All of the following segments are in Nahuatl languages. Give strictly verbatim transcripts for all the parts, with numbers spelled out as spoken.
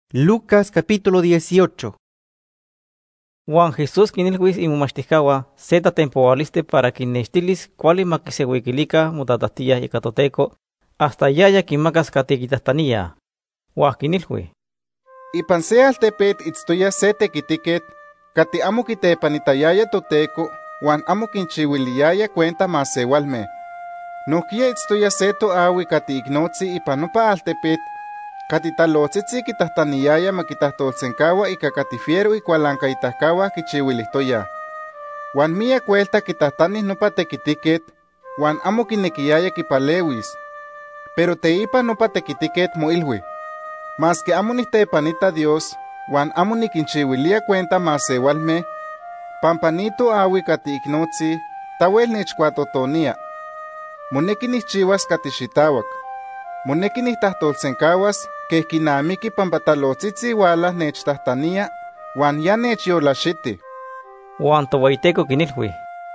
Lucas capítulo dieciocho. Juan Jesús quinilhuis imumachticaua seta temporaliste para quinextilis cuali maquisehuiquilica mutatatilla y catoteco hasta yaya quimacas catiquitastania. Juan quinilhui. Ipan se altepet itztoya se tequitiquet, cati amo quitepanitayaya toteco, Juan amo quinchihuiliaya cuenta masewalme. Noquia itztoya se toawi cati ignotzi ipan nopa altepet, cati talotzitzi quitahtaniyaya maquitahtolsencaua ica catifiero icualanca itahcaua quichihuilihtoya. Juan mia cuelta quitahtanis nopa tequitiquet, Juan amo quinequiyaya quipalewis, pero teipa nopa tequitiquet moilhui. Mas que amo nitepanita Dios, Juan amo niquinchihuilia cuenta masewalme, pampanito awi cati ignotzi, tawel nechcuatotonia. Moneki nichiwas cati xitawak. Moneki nihtahtolsencawas, que quinamiki pampatalotzitzi walas nechtahtania, Juan ya nechyolaxiti. Juan towaiteco quinilhui.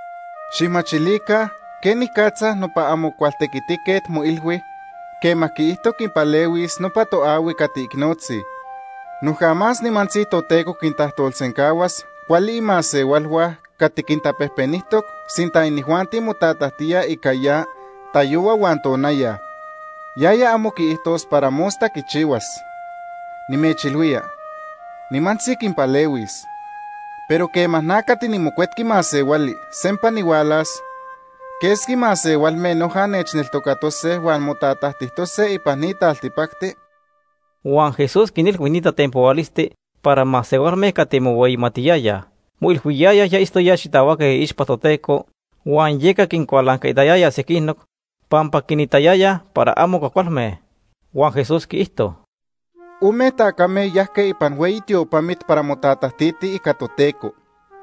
Ximachilika, que nicatza nopa amo cualtequitiquet moilhui, que maquiihto quinpalewis nopa toawi cati ignotzi. No jamás nimantzi toteco quintahtolsencawas, cuali imasewalhua cati quintapehpenihtoc, sinta inihuanti motatahtia ica ya, tayowa Juan tonaya. Yaya amo quiihtos para mosta quichiwas. Nimechilhuia, nimantzi quinpalewis. Pero que mahnacati nimocuetqui masewali, sempa niwalas, quesqui masewalme noja nechneltocatose Juan motatahtihtose ipan nitaltipacti. Juan Jesús quinilhuinita temporaliste para masewalme catimoweimatiyaya. Muilhuiyaya ya istoya xitahuaque ixpatoteco, Juan yeca quincualancaitayaya sequinoc, pampa quinitayaya para amo cacualme. Juan Jesús quiihto. Ume tacame yahque ipan hueyi tiopamit para motatahtiti ica toteco.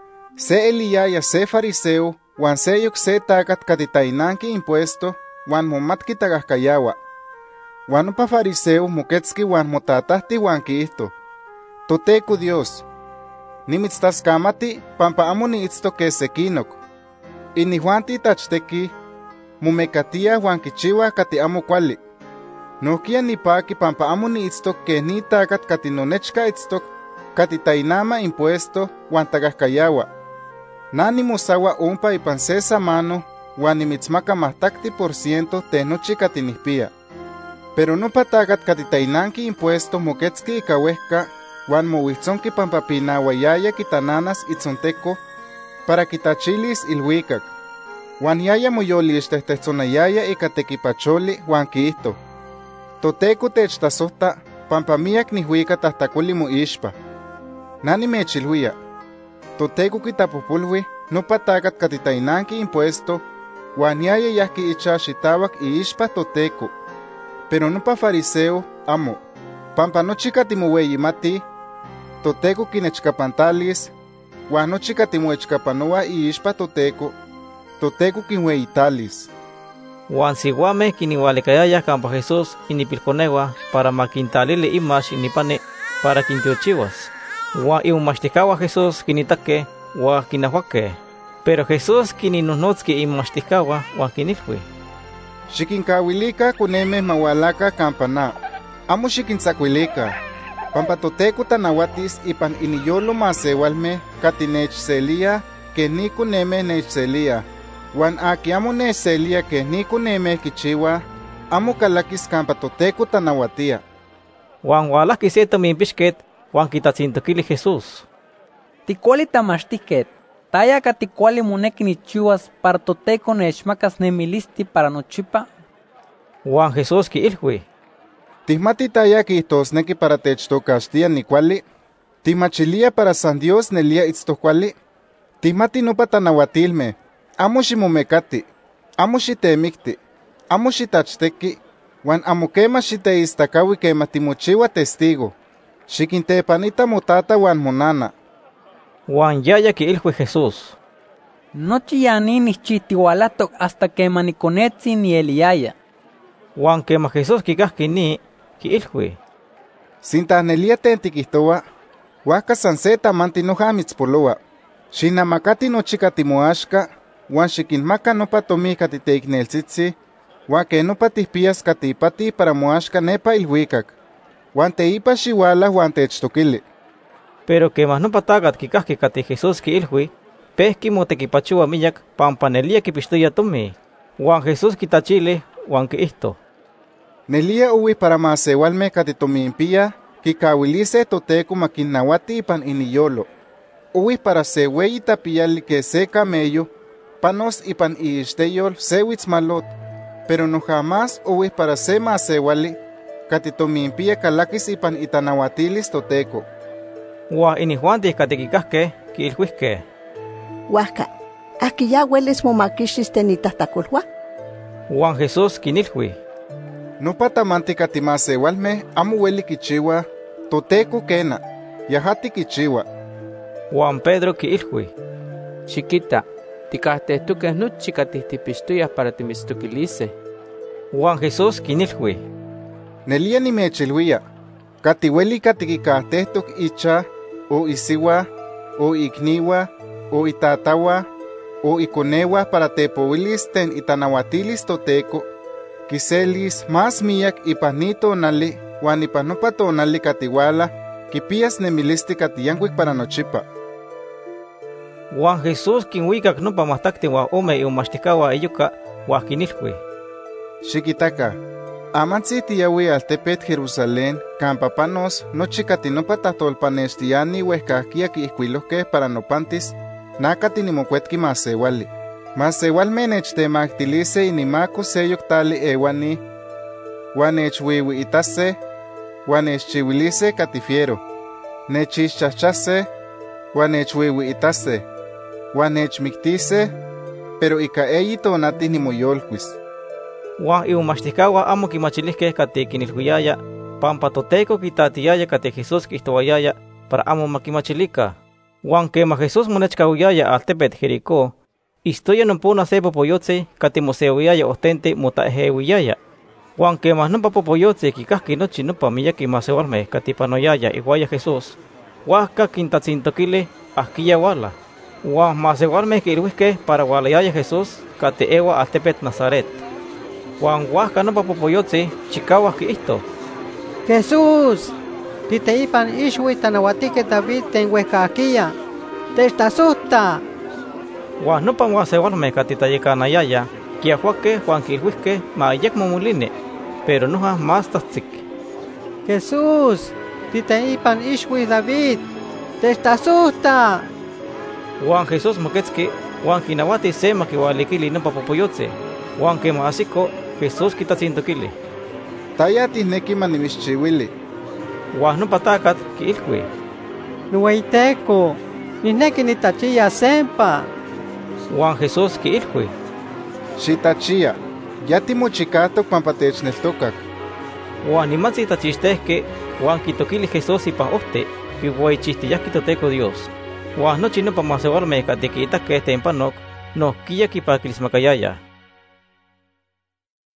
Se eliyaya se fariseo, Juan seyok se tacat catitainanqui impuesto, Juan momatqui tagahcayawa. Juan nopa fariseo moquetzqui Juan motatahti Juan quiihto. Toteco Dios, nimitztascamati pampa amo niitztoque sequinoc. Inihuanti tachteki, mumecatia Juan quichiua cati amo cuali. Nohquia nipaki pampa amo niitztoc que ni tacat cati nonechca itztoc, cati tainama impuesto Juan tagahcayawa. Nani mosawa ompa ipan se samano, Juan nimitzmaca mahtakti por ciento te nochi cati nihpia. Pero nopa tacat cati tainanqui impuesto moquetzqui ica uehca, Juan mohuitzonqui pampa pinauayaya quitananas itzonteco, para quitachilis ilhuicac. Juan yaya moyolixtehtehtzonayaya ica tequipacholi Juan quiihto. Toteco techtasohta, pampa miac nihuica tahtacoli moixpa. Nani mechilhuia. Toteco quitapopolhui, nopa tacat catitainanqui impuesto, Juan yaya yahqui icha xitawak iixpa toteco. Pero nopa fariseo, amo. Pampa nochi catimoweyimati, toteco quinechcapantalis, Juan nochi catimoechcapanoa iixpa toteco, toteco quinhueyitalis. Juan siguame quinihualecayaya campa Jesús inipilconewa para maquintalili imax inipane para quintiochiwas. Juan imumachticaua Jesús quinitaque, Juan quinahuaque. Pero Jesús quininuhnotzqui imumachticaua Juan quinilhui. Xiquincauilica coneme mawalaca campana. Amo xiquintzacuilica. Pampa toteco tanahuatis ipan iniyolo masewalme cati nechselia que ni coneme nechselia. Juan aki amo nechselia que ni coneme quichiua, amo calakis campa toteco tanahuatia. Juan hualahqui se tominpixquet, Juan quitatzintoquili Jesús. Ticuali tamaxtiquet, taya cati cuali monequi nichiuas para toteco nechmacas nemilisti para nochipa. Juan Jesús quiilhui. Tihmati taya quihtosnequi para techtocaxtia nicuali, timachilia para San Dios nelia itztocuali, tihmati nopa tanahuatilme, amo ximomecati, amo xitemicti, amo xitachteki, Juan amo quema xiteistacaui quema timochiua testigo, xiquintepanita motata Juan monana. Juan yaya quiilhui Jesús. Nochi yani nichitihualatoc hasta quema niconetzi ni eliaya. Juan quema Jesús quicahqui ni, quiilhui. Sintahnelia tentiquihtoa, huasca san se tamanti noja mitzpoloa. Xinamacati nochi catimoaxca, Juan xiquinmaca nopa tomi catiteicneltzitzi, huan que nopa tihpias catipati para moaxca nepa ilhuicac. Juan teipa xiuala Juan techtokili. Pero que más no patagat kikahki kati Jesús ki ilhui, pehki motekipachua miyak pampanelia kipixtoya tomi. Juan Jesús kitachile, Juan ki ihto. Nelia uwi para masewalme kati tomimpia, kikawilise toteco makinawati ipan iniyolo. Uwi para seweyi tapiyali que se camello, panos ipan iisteyol sewitz malot, pero no jamás uwi para se masewali, kati tomimpia kalakis ipan itanawatilis toteco. Wa ini Juan de katekikahke ki ilhuiske. Huasca, aquí ya hueles momaquishis tenitahtaculhua. Juan Jesús kinilhui. No patamanti kati masewalme amu weli kichiwa, toteco kena, yahati kichiwa. Juan Pedro ki ilhui. Chiquita, tikahtehtuques nochi katihtipichtuyas para timistuquilise. Juan Jesús kinilhui. Nelia nimechilhuia, kati weli katikikahtehtuk icha, o isiwa, o ikniwa, o itatawa, o ikonewa para tepowilis ten itanawatilis toteco, kiselis más miyak ipanito nali, wan ipanopato nali katiwala, kipias nemilisti katiyankwik para nochipa. Juan Jesús kinwikak no pamastakti wa ome iumastikawa iyuka wa kinilhui. Xikitaka, amantzi tiyawi altepet Jerusalén, campapanos, nochi katinopa tahtolpanextiani wehkahkia kiihkuilohkeh para nopantis, nakati nimokuetki masewali. Masewalme nechtemactilise inimako seyok tali ewani, wan nechwiwiitase, wan nechchiwilise katifiero, nechixchahchase, wan nechwiwiitase, wan nechmiktise, pero ika eyi tonati nimoyolkuis. Juan iumastikawa amo kimachilihke kati kinilhuyaya, pampa toteco kitatiyaya kati Jesús kihtoayaya para amo makimachilika. Juan kema Jesús monechkawiyaya altepet Jericó, istoya nompuna se popoyotze kati moseuyaya ostente mutaehewiyaya. Juan kema nompa popoyotze kikahki nochi nopa miyaki masewalme kati panoyaya iguaya Jesús. Huasca kintatzintokile ahkiya wala. Juan masewalme kilhuiske para walayaya Jesús kati ewa altepet Nazaret. Juan huasca nompa popoyotze chikawa ki ihto. Jesús, titeipan ishwi tanawatike David ten huescaquilla, testasusta. Juan nopa masewalme kati tayekanayaya, kiahuaque Juan kilhuiske maayek momuline, pero noja más tatzik. Jesús, titeipan ishwi David, testasusta. Juan Jesús moquetzki, Juan kinawati se makiwalikili nopa popoyotze, Juan kema asiko Jesús kitatzintokili. Taya tihneki manimixchiwili. Juan nopa takat ki ilhui. Nueiteco, nihneki nitachiya sempa. Juan Jesús ki ilhui. Xitachia, ya timochikatok pampa techneltokak. Juan nimatzi tachistehke, Juan kitokili Jesús ipan ohte, kihuaychistiyaki toteco Dios. Juan nochi nopa masewalme kati kiitake tempanok, no kiya kipakilismakayaya.